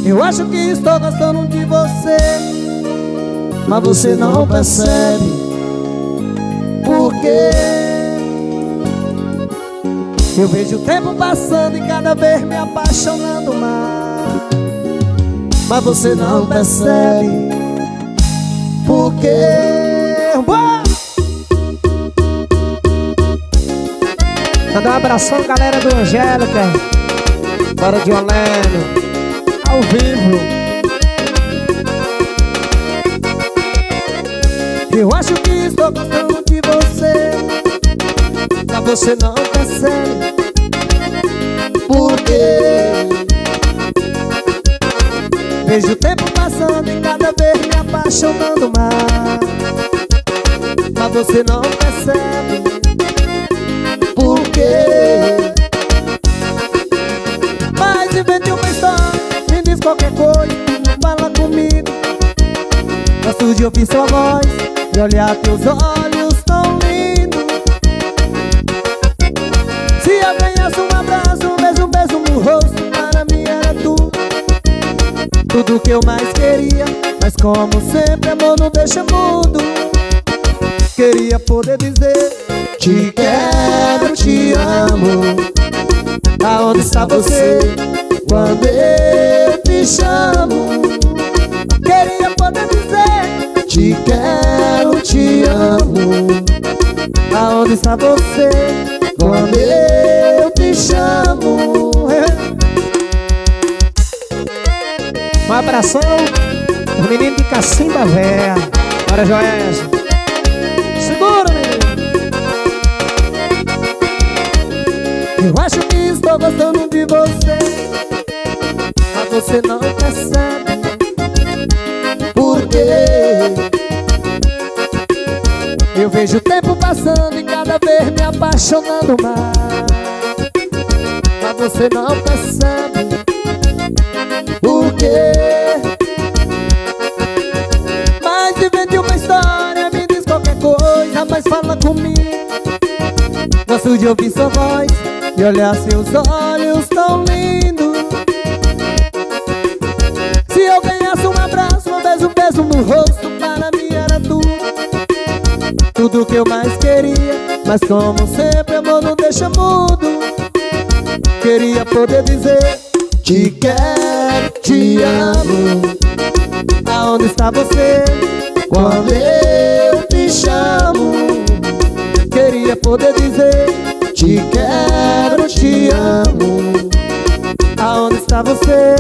Eu acho que estou gostando de você, mas você não percebe. Por quê? Eu vejo o tempo passando e cada vez me apaixonando mais, mas você não percebe. Por quê? Mandar um abração, galera do Angélica, bora de Olélio, ao vivo. Eu acho que estou gostando de você, mas você não percebe. Por quê? Vejo o tempo passando e cada vez me apaixonando mais, mas você não percebe. Por quê? Mas invente uma história, me diz qualquer coisa, fala comigo. Gosto de ouvir sua voz e olhar teus olhos tão lindos. Se eu ganhasse um abraço, um beijo no rosto, para mim era tudo, tudo que eu mais queria. Mas como sempre, amor não deixa mudo. Queria poder dizer: te quero, te amo. Aonde está você quando eu te chamo? Queria poder dizer: te quero, te amo. Aonde está você quando eu te chamo? Um abração, o menino de Cacimba Véia. Bora, Joés. Segura, menino. Eu acho que estou gostando de você, mas você não percebe. Por quê? Eu vejo o tempo passando e cada vez me apaixonando mais, mas você não percebe. Por quê? Mas invente uma história, me diz qualquer coisa, mas fala comigo. Gosto de ouvir sua voz e olhar seus olhos tão lindos. Se eu ganhasse um abraço, um beijo no rosto, para mim era tudo, tudo que eu mais queria. Mas como sempre, amor não deixa mudo. Queria poder dizer: te quero, te amo. Aonde está você quando eu te chamo? Queria poder dizer: te quero, te amo. Aonde está você